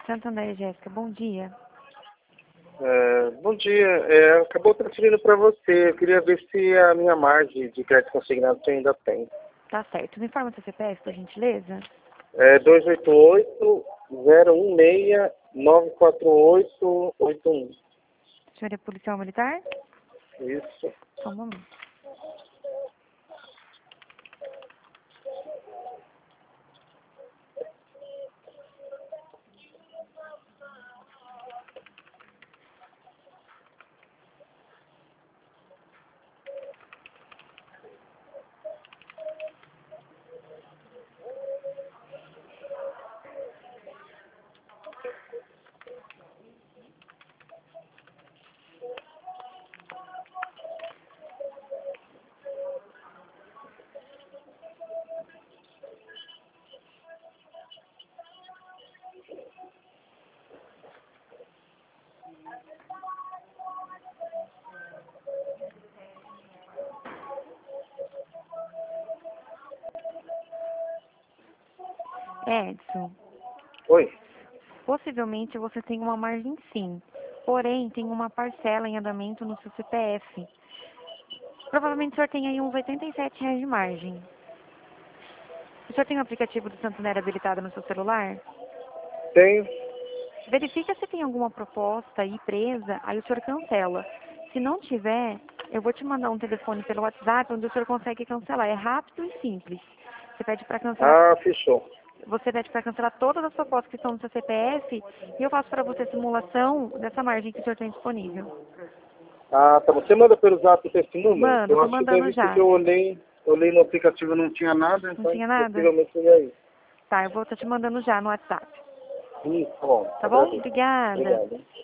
Santander, Jéssica, bom dia. Bom dia. Acabou transferindo para você. Eu queria ver se a minha margem de crédito consignado você ainda tem. Tá certo. Me informa seu CPF, por gentileza. 288-016-94881. O senhor é policial militar? Isso. Só um momento. Edson, Oi. possivelmente você tem uma margem sim, porém tem uma parcela em andamento no seu CPF. Provavelmente o senhor tem aí uns R$ 87 de margem. O senhor tem o aplicativo do Santander habilitado no seu celular? Tenho. Verifica se tem alguma proposta aí presa, aí o senhor cancela. Se não tiver, eu vou te mandar um telefone pelo WhatsApp onde o senhor consegue cancelar. É rápido e simples. Você pede para cancelar. Fechou. Você pede para cancelar todas as propostas que estão no seu CPF e eu faço para você simulação dessa margem que o senhor tem disponível. Tá bom. Você manda pelo zap esse número? Manda, Eu tô acho que mandando deve ser já. que eu olhei no aplicativo e não tinha nada, Não então tinha nada? possivelmente seria isso. Tá, eu vou estar te mandando já no WhatsApp. Isso, bom. Tá bom? Agradeço. Obrigada. Obrigado.